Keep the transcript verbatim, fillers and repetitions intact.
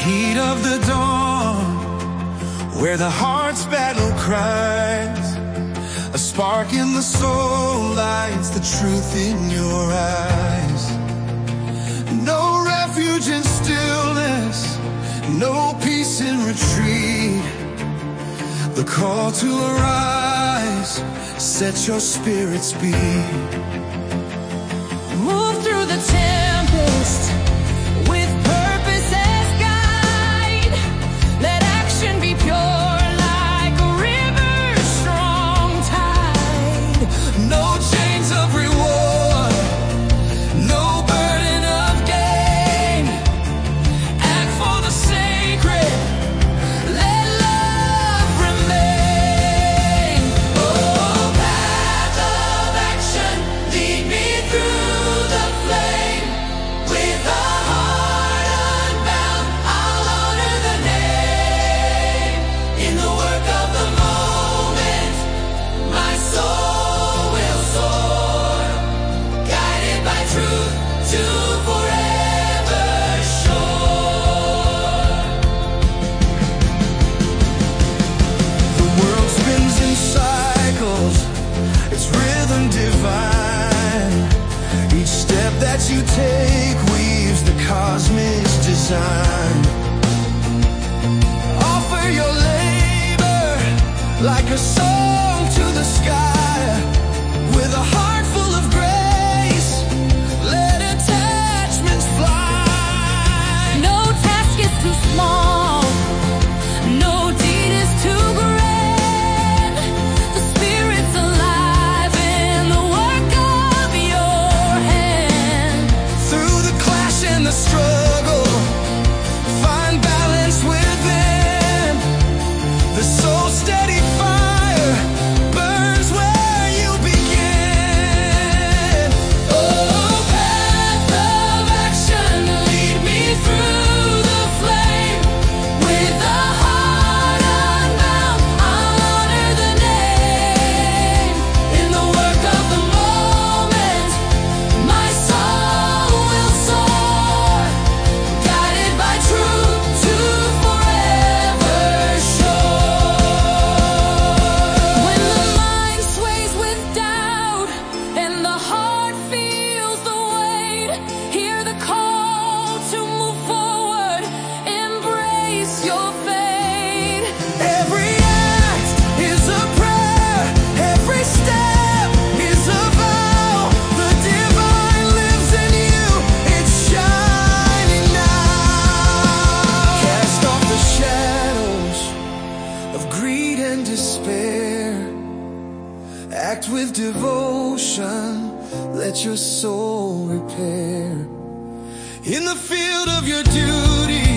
heat of the dawn, where the heart's battle cries, a spark in the soul lights the truth in your eyes. No refuge in stillness, no peace in retreat. The call to arise, set your spirits beat. Move through the tempest with purpose as guide. Let action be pure like a river's strong tide. No chains of reward, no burden of gain. Act for the sacred, let love remain. Oh, path of action, lead me through the flame. With a heart unbound, I'll honor the name. In the work of the moment, my soul will soar, guided by truth to forever shore. The world spins in cycles, its rhythm divine. Each step that you take weaves the cosmic design. Offer your labor like a song to the sky. With a heart full of grace, let attachments fly. No task is too small, no deed is too grand. The Spirit's alive in the work of your hand. Through the clash and the struggle, find balance within. The soul steady fire burns where you begin. Oh, path of action, lead me through the flame. With a heart unbound, I'll honor the name. In the work of the moment, my soul will soar, guided by truth to forever shore. When the mind sways with doubt and the heart feels the weight, hear the call to move forward, embrace your fate. Every act is a prayer, every step is a vow. The divine lives in you, it's shining now. Cast off the shadows of greed and despair. Act with devotion, let your soul repair. In the field of your duty,